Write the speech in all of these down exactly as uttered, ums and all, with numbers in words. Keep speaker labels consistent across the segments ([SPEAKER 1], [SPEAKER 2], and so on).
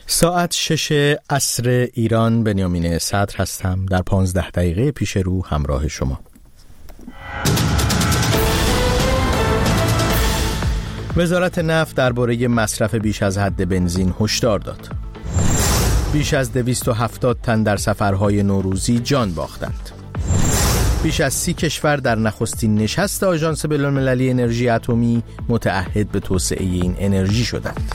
[SPEAKER 1] ساعت شش عصر ایران. بنیامین صدر هستم. در پانزده دقیقه پیش رو همراه شما. وزارت نفت درباره مصرف بیش از حد بنزین هشدار داد. بیش از دویست و هفتاد تن در سفرهای نوروزی جان باختند. بیش از سی کشور در نخستین نشست آژانس بین‌المللی انرژی اتمی متعهد به توسعه این انرژی شدند.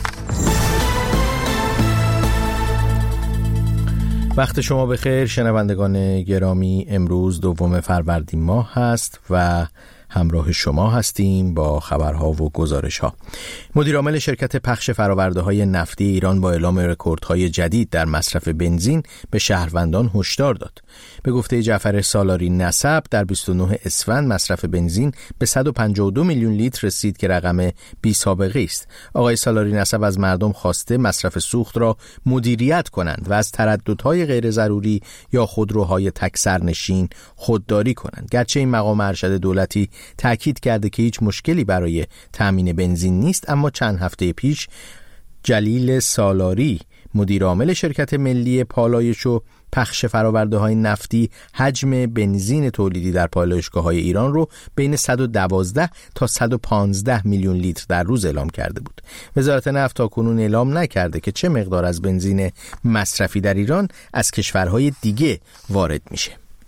[SPEAKER 1] وقت شما بخیر شنوندگان گرامی. امروز دوم فروردین ماه هست و همراه شما هستیم با خبرها و گزارش‌ها. مدیر عامل شرکت پخش فرآورده‌های نفتی ایران با اعلام رکوردهای جدید در مصرف بنزین به شهروندان هشدار داد. به گفته جعفر سالاری نسب در بیست و نه اسفند مصرف بنزین به صد و پنجاه و دو میلیون لیتر رسید که رقم بی سابقه است. آقای سالاری نسب از مردم خواسته مصرف سوخت را مدیریت کنند و از ترددهای غیر ضروری یا خودروهای تک سرنشین خودداری کنند. گرچه این مقام ارشد دولتی تأکید کرده که هیچ مشکلی برای تامین بنزین نیست، اما چند هفته پیش جلیل سالاری مدیر عامل شرکت ملی پالایش و پخش فرآورده‌های نفتی حجم بنزین تولیدی در پالایشگاه‌های ایران رو بین صد و دوازده تا صد و پانزده میلیون لیتر در روز اعلام کرده بود. وزارت نفت تاکنون اعلام نکرده که چه مقدار از بنزین مصرفی در ایران از کشورهای دیگه وارد میشه.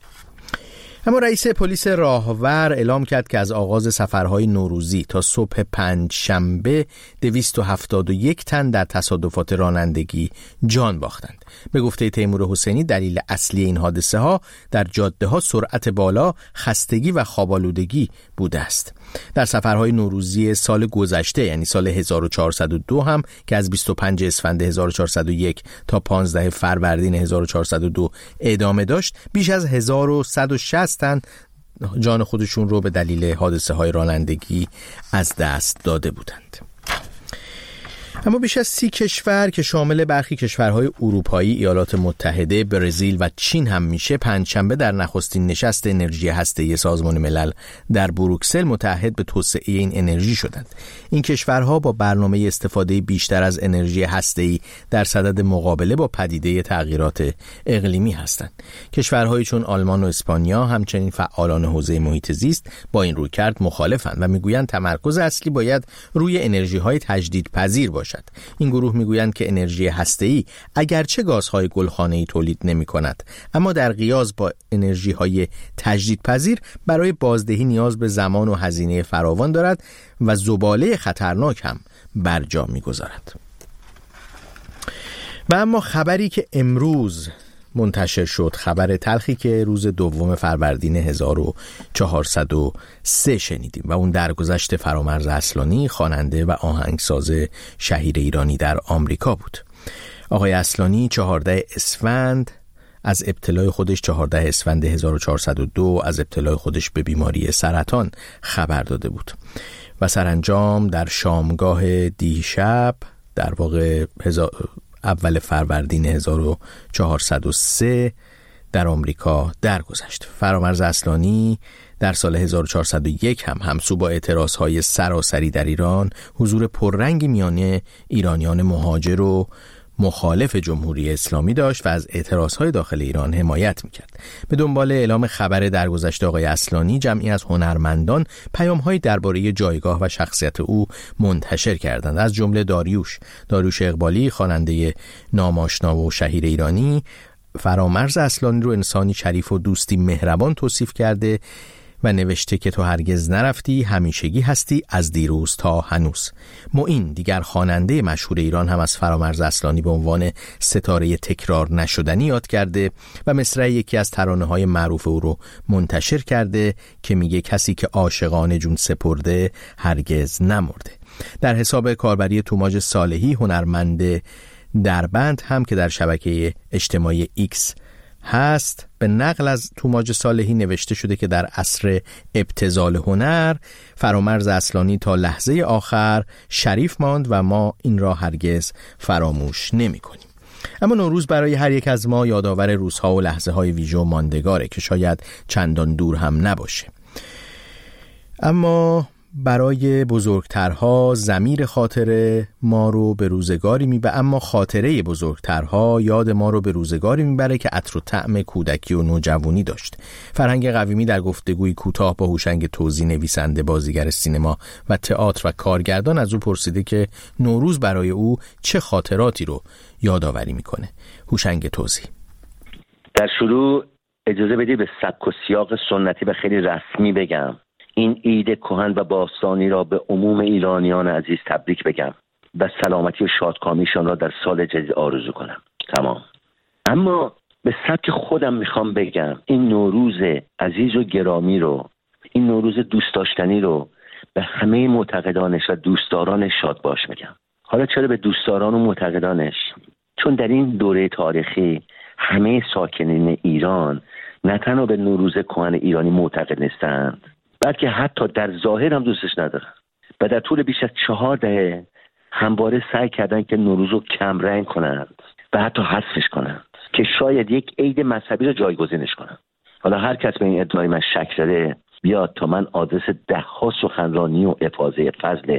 [SPEAKER 1] اما رئیس پلیس راهور اعلام کرد که از آغاز سفرهای نوروزی تا صبح پنج شنبه دویست و هفتاد و یک تن در تصادفات رانندگی جان باختند. به گفته تیمور حسینی دلیل اصلی این حادثه ها در جاده ها سرعت بالا، خستگی و خواب‌آلودگی بوده است. در سفرهای نوروزی سال گذشته یعنی سال هزار و چهارصد و دو هم که از بیست و پنج اسفند هزار و چهارصد و یک تا پانزده فروردین هزار و چهارصد و دو ادامه داشت، بیش از هزار و صد و شصت تن جان خودشون رو به دلیل حادثه های رانندگی از دست داده بودند. اما بیش از سی کشور که شامل برخی کشورهای اروپایی، ایالات متحده، برزیل و چین هم میشه، پنجشنبه در نخستین نشست انرژی هسته‌ای سازمان ملل در بروکسل متعهد به توسعه این انرژی شدند. این کشورها با برنامه استفاده بیشتر از انرژی هسته‌ای در صدد مقابله با پدیده تغییرات اقلیمی هستند. کشورهایی چون آلمان و اسپانیا همچنین فعالان حوزه محیط زیست با این رویکرد مخالفند و میگویند تمرکز اصلی باید روی انرژی‌های تجدیدپذیر باشد. این گروه میگویند که انرژی هسته‌ای اگرچه گازهای گلخانه‌ای تولید نمی‌کند، اما در قیاس با انرژی‌های تجدیدپذیر برای بازدهی نیاز به زمان و هزینه فراوان دارد و زباله خطرناک هم بر جا می‌گذارد. و اما خبری که امروز منتشر شد، خبر تلخی که روز دوم فروردین هزار و چهارصد و سه شنیدیم و اون درگذشت فرامرز اصلانی، خواننده و آهنگساز شهیر ایرانی در آمریکا بود. آقای اصلانی چهارده اسفند از ابتلای خودش چهارده اسفند هزار و چهارصد و دو از ابتلای خودش به بیماری سرطان خبر داده بود و سرانجام در شامگاه دیشب در واقع هزار اول فروردین هزار و چهارصد و سه در آمریکا درگذشت. فرامرز اصلانی در سال هزار و چهارصد و یک هم همسو با اعتراضهای سراسری در ایران حضور پررنگی میان ایرانیان مهاجر و مخالف جمهوری اسلامی داشت و از اعتراضهای داخل ایران حمایت میکرد. به دنبال اعلام خبر درگذشت آقای اصلانی، جمعی از هنرمندان پیام‌هایی درباره جایگاه و شخصیت او منتشر کردند. از جمله داریوش داریوش اقبالی، خواننده ناماشنا و شهیر ایرانی، فرامرز اصلانی رو انسانی شریف و دوستی مهربان توصیف کرده و نوشته که تو هرگز نرفتی، همیشگی هستی، از دیروز تا هنوز. معین، دیگر خواننده مشهور ایران، هم از فرامرز اصلانی به عنوان ستاره تکرار نشدنی یاد کرده و مصرع یکی از ترانه‌های معروف او رو منتشر کرده که میگه کسی که عاشقانه جون سپرده هرگز نمرده. در حساب کاربری توماج صالحی، هنرمند دربند هم که در شبکه اجتماعی ایکس هست، به نقل از توماج صالحی نوشته شده که در عصر ابتذال هنر فرامرز اصلانی تا لحظه آخر شریف ماند و ما این را هرگز فراموش نمی کنیم. اما نوروز برای هر یک از ما یادآور روزها و لحظه های ویژه و ماندگاره که شاید چندان دور هم نباشه. اما برای بزرگترها ضمیر خاطره ما رو به روزگاری میبره، اما خاطره بزرگترها یاد ما رو به روزگاری میبره که عطر و طعم کودکی و نوجوانی داشت. فرهنگ قویمی در گفتگوی کوتاه با هوشنگ توزی، نویسنده، بازیگر سینما و تئاتر و کارگردان، از او پرسیده که نوروز برای او چه خاطراتی رو یادآوری میکنه. هوشنگ توزی:
[SPEAKER 2] در شروع اجازه بدید به سبک و سیاق سنتی و خیلی رسمی بگم این عید کهن و باستانی را به عموم ایرانیان عزیز تبریک بگم و سلامتی و شادکامیشان را در سال جدید آرزو کنم. تمام. اما به سبک خودم میخوام بگم این نوروز عزیز و گرامی رو، این نوروز دوست داشتنی رو به همه معتقدانش و دوستدارانش شاد باش میگم. حالا چرا به دوستداران و معتقدانش؟ چون در این دوره تاریخی همه ساکنین ایران نه تنها به نوروز کهن ایرانی معتقد نیستند، بلکه حتی در ظاهر هم دوستش ندارن و در طول بیش از چهار دهه همواره سعی کردن که نوروز رو کم رنگ کنند و حتی حذفش کنند که شاید یک عید مذهبی رو جایگزینش کنند. حالا هر کس به این ادعای من شک داره بیاد تا من آدرس ده ها سخنرانی و افاضه فضل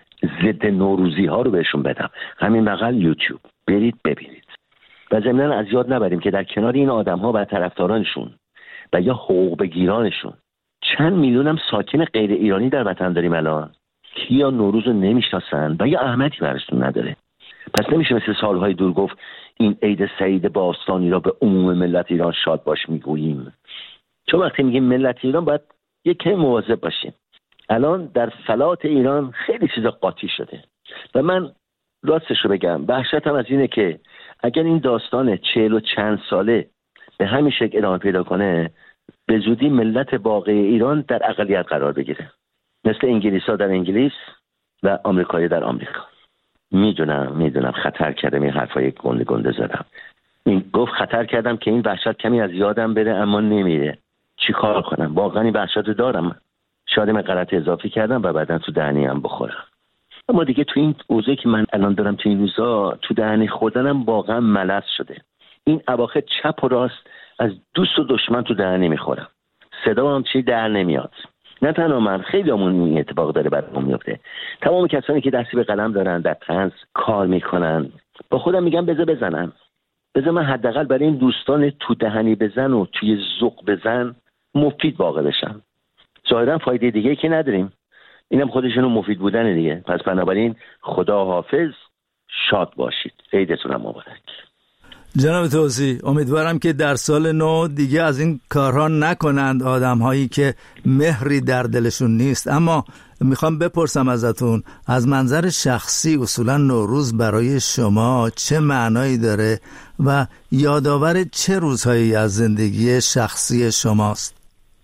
[SPEAKER 2] ضد نوروزی ها رو بهشون بدم. همین بغل یوتیوب برید ببینید. و ضمناً از یاد نبریم که در کنار این آدم ها و طرفدارانشون و یا حقوق بگیرانشون چند میلیون هم ساکن غیر ایرانی در وطن داریم الان که یا نوروز رو نمیشناسن و یا اهمیتی براشون نداره. پس نمیشه مثل سالهای دور گفت این عید سعید باستانی را به عموم ملت ایران شاد باش میگوییم، چون وقتی میگیم ملت ایران باید یک کمی مواظب باشیم. الان در فلات ایران خیلی چیزا قاطی شده و من راستش رو بگم وحشتم از اینه که اگر این داستان چهل و چند ساله به همین شکل ادامه پیدا کنه به زودی ملت واقعی ایران در اقلیت قرار بگیره، مثل انگلیس‌ها در انگلیس و آمریکایی در آمریکا. میدونم میدونم خطر کردم، این حرفای گنده گنده زدم. این گفت خطر کردم که این وحشت کمی از یادم بره، اما نمیره. چی کار کنم؟ واقعا این وحشت رو دارم. شاید من غلط اضافی کردم و بعداً تو دهنی هم بخورم. اما دیگه تو این اوضاعی که من الان دارم تو این روزا تو دهنی خوردنم واقعا ملس شده. این اواخر چپ و راست از دوست و دشمن تو دهنی میخورم. صدا هم چی در نمیاد. نه تنها من، خیلی همون این اتفاق داره برام میفته. تمام کسانی که دستی به قلم دارن در طنز کار میکنن با خودم میگم بذار بزنم. بذار من حداقل برای این دوستان تو دهنی بزن و توی ذوق بزن مفید واقع بشم. ظاهرا فایده دیگه که نداریم. اینم خودشونو مفید بودن دیگه. پس بنابراین خدا حافظ، شاد باشید. عیدتون مبارک.
[SPEAKER 3] جناب توزی، امیدوارم که در سال نو دیگه از این کارها نکنند آدم هایی که مهری در دلشون نیست. اما میخوام بپرسم ازتون از منظر شخصی اصولا نوروز برای شما چه معنایی داره و یادآور چه روزهایی از زندگی شخصی شماست؟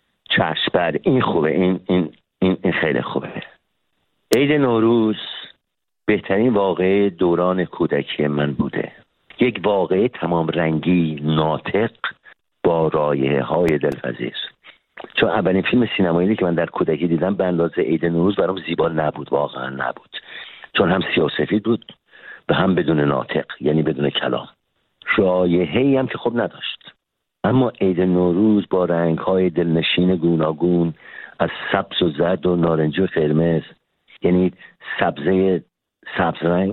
[SPEAKER 2] چشم، بر این خوبه. این, این, این, این خیلی خوبه. عید نوروز بهترین واقعه دوران کودکی من بوده. یک واقعه تمام رنگی، ناطق، با رایحه های دلپذیر. چون اولین فیلم سینمایی که من در کودکی دیدم به اندازه عید نوروز برام زیبا نبود، واقعا نبود. چون هم سیاه و سفید بود و هم بدون ناطق، یعنی بدون کلام. رایحه‌ای هم که خب نداشت. اما عید نوروز با رنگ‌های دلنشین گوناگون از سبز و زرد و نارنجی و قرمز، یعنی سبزه سبز رنگ،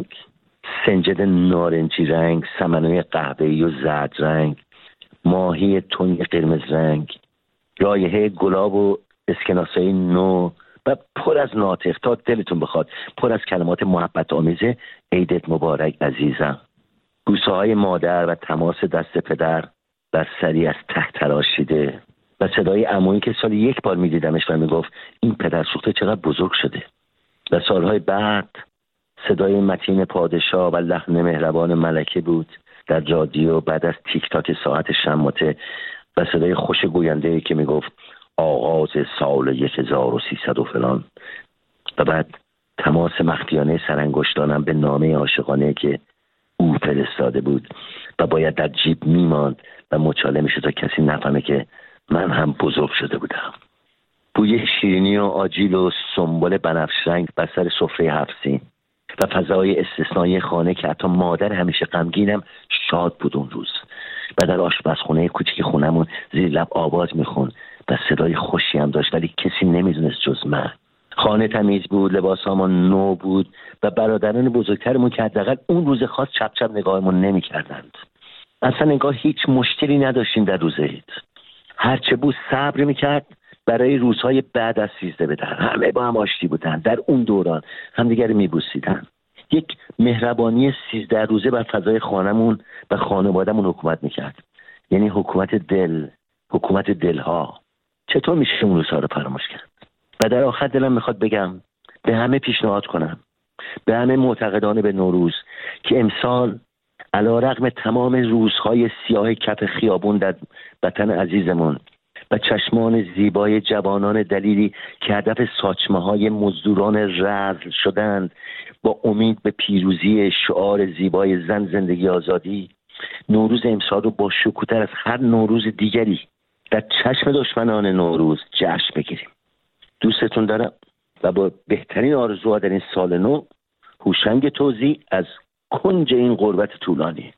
[SPEAKER 2] سنجد نارنجی رنگ، سمنوی قهوه‌ای و زرد رنگ، ماهی تنگ قرمز رنگ، رایحه گلاب و اسکناسای نو و پر از ناطق تا دلتون بخواد، پر از کلمات محبت آمیز عیدت مبارک عزیزم. بوسه های مادر و تماس دست پدر بر سری از ته تراشیده و صدای عمویی که سال یک بار میدیدمش و میگفت این پدر سوخته چقدر بزرگ شده. و سالهای بعد صدای متین پادشاه و لحن مهربان ملکه بود در رادیو بعد از تیک تاک ساعت شماته و صدای خوش گوینده‌ای که میگفت آغاز سال یک هزار و سیصد و فلان. و بعد تماس مخفیانه سرانگشتانم به نامه عاشقانه که او فرستاده بود و باید در جیب میماند و مچاله میشه تا کسی نفهمه که من هم بزرگ شده بودم. بوی شیرینی و آجیل و سنبل بنفش رنگ بر سر سفره هفسین و فضای استثنایی خانه که حتی مادر همیشه غمگینم شاد بود اون روز و در آشپزخونه کوچیک خونمون زیر لب آواز میخوند و صدای خوشی هم داشت ولی کسی نمیدونست جز من. خانه تمیز بود، لباس هامان نو بود و برادران بزرگترمون که حداقل اون روز خاص چپ چپ نگاهمون نمی کردند. اصلا انگار هیچ مشکلی نداشتیم در روز عید. هرچه بود صبر میکرد برای روزهای بعد از سیزده بدر. همه با هم آشتی بودن، در اون دوران همدیگر میبوسیدن. یک مهربانی سیزده روزه بر فضای خانمون و خانوادمون حکومت میکرد. یعنی حکومت دل، حکومت دلها. چطور میشه اون روزها رو فراموش کرد؟ و در آخر دلم میخواد بگم، به همه پیشنهاد کنم، به همه معتقدان به نوروز، که امسال علیرغم تمام روزهای سیاه کف خیابون در وطن عزیزمون و چشمان زیبای جوانان دلیری که هدف ساچمه های مزدوران رذل شدند، با امید به پیروزی شعار زیبای زن زندگی آزادی، نوروز امسال رو با شکوه‌تر از هر نوروز دیگری در چشم دشمنان نوروز جشن بگیریم. دوستتون دارم و با بهترین آرزوها در این سال نو، هوشنگ توزی از کنج این غربت طولانی.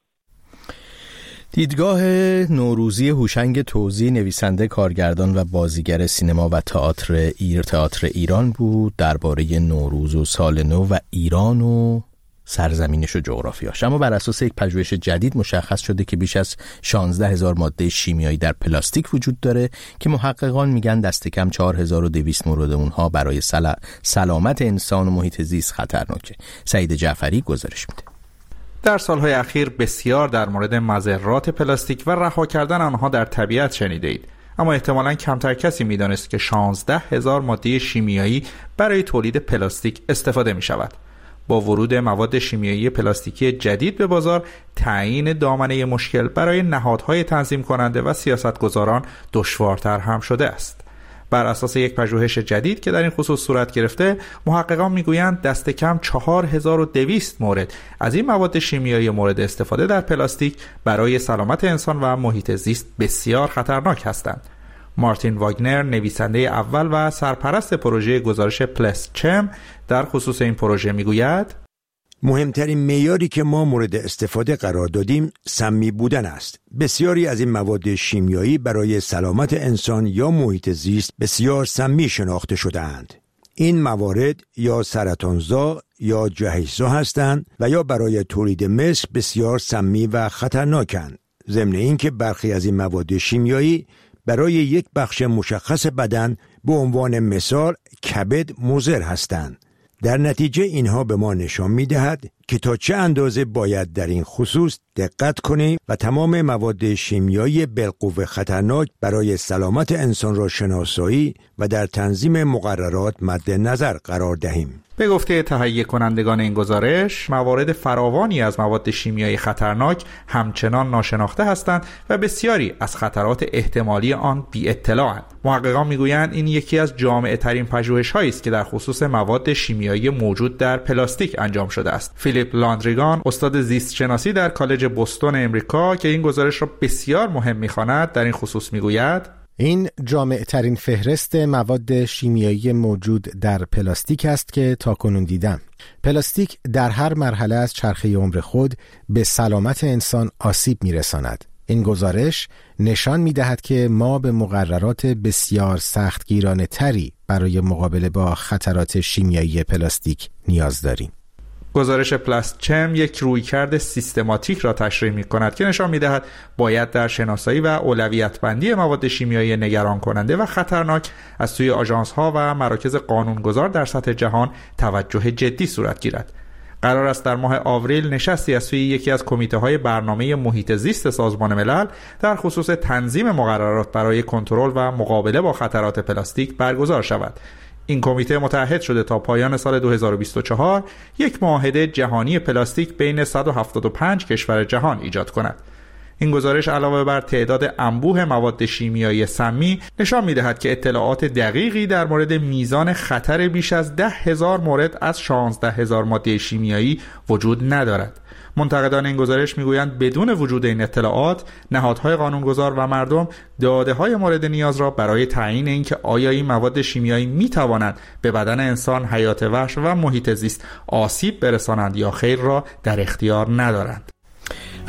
[SPEAKER 1] دیدگاه نوروزی هوشنگ توزی، نویسنده، کارگردان و بازیگر سینما و تئاتر ایر تئاتر ایران بود درباره نوروز و سال نو و ایران و سرزمینش و جغرافیاش. اما بر اساس یک پژوهش جدید مشخص شده که بیش از شانزده هزار ماده شیمیایی در پلاستیک وجود داره که محققان میگن دست کم چهار هزار و دویست مورد اونها برای سل... سلامت انسان و محیط زیست خطرناکه. سعید جعفری گزارش میده.
[SPEAKER 4] در سالهای اخیر بسیار در مورد مضرات پلاستیک و رها کردن آنها در طبیعت شنیده اید، اما احتمالاً کمتر کسی میدانست که شانزده هزار ماده شیمیایی برای تولید پلاستیک استفاده می شود. با ورود مواد شیمیایی پلاستیکی جدید به بازار، تعیین دامنه مشکل برای نهادهای تنظیم کننده و سیاستگزاران دشوارتر هم شده است. بر اساس یک پژوهش جدید که در این خصوص صورت گرفته، محققان میگویند دست کم چهار هزار و دویست مورد از این مواد شیمیایی مورد استفاده در پلاستیک برای سلامت انسان و محیط زیست بسیار خطرناک هستند. مارتین واگنر، نویسنده اول و سرپرست پروژه گزارش پلاسچم، در خصوص این پروژه میگوید:
[SPEAKER 5] مهمترین معیاری که ما مورد استفاده قرار دادیم سمی بودن است. بسیاری از این مواد شیمیایی برای سلامت انسان یا محیط زیست بسیار سمی شناخته شده‌اند. این موارد یا سرطانزا یا جهش‌زا هستند و یا برای تولید مسک بسیار سمی و خطرناکند. ضمن اینکه برخی از این مواد شیمیایی برای یک بخش مشخص بدن به عنوان مثال کبد مضر هستند. در نتیجه اینها به ما نشان می‌دهد که تا چه اندازه باید در این خصوص دقت کنیم و تمام مواد شیمیایی بالقوه خطرناک برای سلامت انسان را شناسایی و در تنظیم مقررات مد نظر قرار دهیم.
[SPEAKER 4] به گفته تهیه کنندگان این گزارش، موارد فراوانی از مواد شیمیایی خطرناک همچنان ناشناخته هستند و بسیاری از خطرات احتمالی آن بی اطلاعند. محققان میگویند این یکی از جامع ترین پژوهش‌هایی است که در خصوص مواد شیمیایی موجود در پلاستیک انجام شده است. فیلیپ لاندریگان، استاد زیست شناسی در کالج بوستون امریکا که این گزارش را بسیار مهم می‌خواند، در این خصوص میگوید:
[SPEAKER 6] این جامع ترین فهرست مواد شیمیایی موجود در پلاستیک است که تاکنون دیدم. پلاستیک در هر مرحله از چرخه عمر خود به سلامت انسان آسیب می‌رساند. این گزارش نشان می‌دهد که ما به مقررات بسیار سختگیرانه تری برای مقابله با خطرات شیمیایی پلاستیک نیاز داریم.
[SPEAKER 4] گزارش پلاسچم یک رویکرد سیستماتیک را تشریح می‌کند که نشان می‌دهد باید در شناسایی و اولویت بندی مواد شیمیایی نگران کننده و خطرناک از سوی آژانس‌ها و مراکز قانونگذار در سطح جهان توجه جدی صورت گیرد. قرار است در ماه آوریل نشستی از سوی یکی از کمیته‌های برنامه محیط زیست سازمان ملل در خصوص تنظیم مقررات برای کنترل و مقابله با خطرات پلاستیک برگزار شود. این کمیته متعهد شده تا پایان سال دو هزار و بیست و چهار یک معاهده جهانی پلاستیک بین صد و هفتاد و پنج کشور جهان ایجاد کند. این گزارش علاوه بر تعداد انبوه مواد شیمیایی سمی نشان می‌دهد که اطلاعات دقیقی در مورد میزان خطر بیش از ده هزار مورد از شانزده هزار ماده شیمیایی وجود ندارد. منتقدان این گزارش میگویند بدون وجود این اطلاعات، نهادهای قانونگذار و مردم داده‌های مورد نیاز را برای تعیین اینکه آیا این مواد شیمیایی میتوانند به بدن انسان، حیات وحش و محیط زیست آسیب برسانند یا خیر را در اختیار ندارند.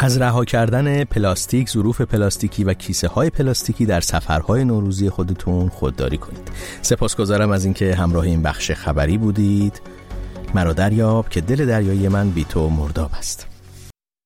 [SPEAKER 1] از رها کردن پلاستیک، ظروف پلاستیکی و کیسه های پلاستیکی در سفرهای نوروزی خودتون خودداری کنید. سپاسگزارم از اینکه همراه این بخش خبری بودید. مرا دریاب که دل دریایی من بی تو مرداب است.